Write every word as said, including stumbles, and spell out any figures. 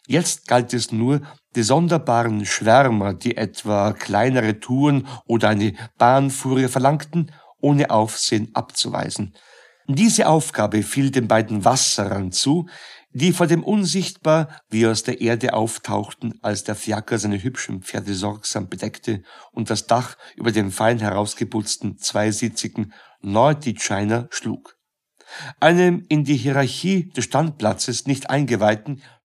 Jetzt galt es nur, die sonderbaren Schwärmer, die etwa kleinere Touren oder eine Bahnfuhre verlangten, ohne Aufsehen abzuweisen. Diese Aufgabe fiel den beiden Wasserern zu, die vor dem unsichtbar wie aus der Erde auftauchten, als der Fiaker seine hübschen Pferde sorgsam bedeckte und das Dach über den fein herausgeputzten, zweisitzigen Nordic-Shiner schlug. Einem in die Hierarchie des Standplatzes nicht Eingeweihten